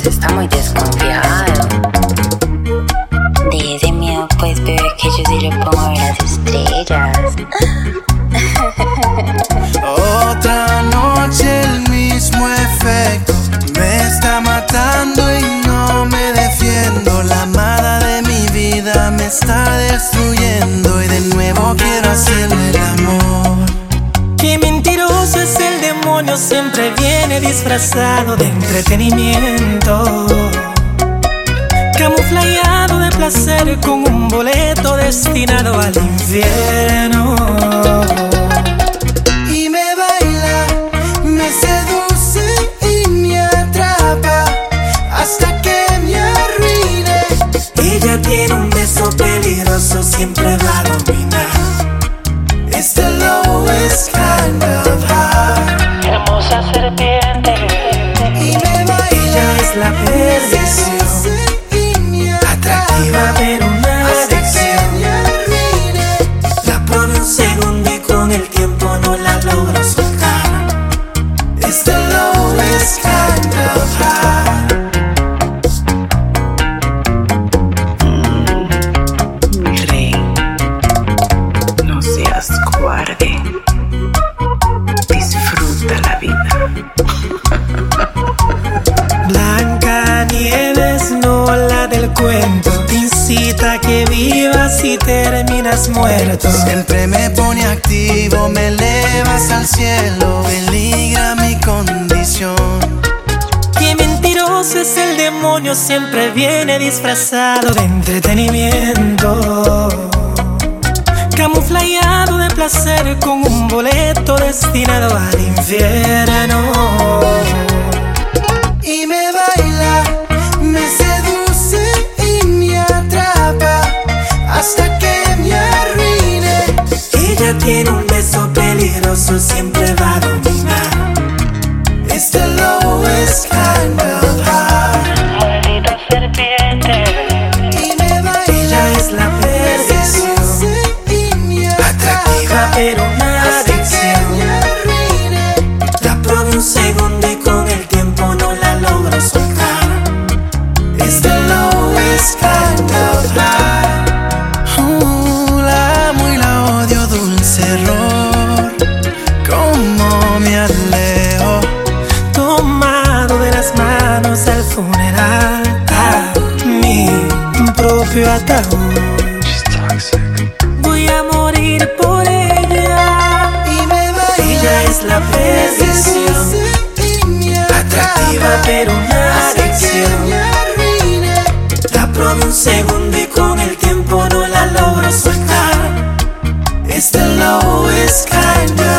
está muy desconfiado. Dice miedo, pues bebé, que yo sí le pongo a ver las estrellas. Otra noche el mismo efecto, me está matando y no me defiendo. La amada de mi vida me está destruyendo y de nuevo quiero hacerle el amor. Qué mentiroso es el demonio, siempre viene disfrazado de entretenimiento, camuflajeado de placer con un boleto destinado al infierno. Y me baila, me seduce y me atrapa hasta que me arruine. Ella tiene un beso peligroso, siempre va a dominar. It's the lowest kind of high. Hermosa serpiente, Y me baila, ella es la perdición. Atractiva pero una adicción. La probé un segundo y con el tiempo no la logro soltar. It's the lowest kind of high. Mi rey, no seas cobarde. Disfruta la vida. Blancanieves, no la del cuento, te incita a que vivas y terminas muerto. Siempre me pone activo, me elevas al cielo, peligra mi condición. Qué mentiroso es el demonio, siempre viene disfrazado de entretenimiento, camuflajeado de placer con un boleto destinado al infierno. Y me baila, me seduce y me atrapa hasta que me arruine. Ella tiene un beso peligroso, siempre va a dominar. It's the lowest kind of high. Maldita serpiente, Y me baila, ella es la me perdición. seduce y me Atractiva atrapa pero una hasta que adicción. me arruine. La probé un segundo y con el tiempo no la logro soltar. It's the lowest kind of high. La amo y la odio, dulce error. Cómo me alejo. Tomado de las manos al funeral, a mi propio ataúd. Voy a morir por ella. Y me baila, Ella es la me perdición. seduce y me Atractiva atrapa pero una hasta que adicción. me arruine. La probé un segundo y con el tiempo no la logro soltar. It's the lowest kind of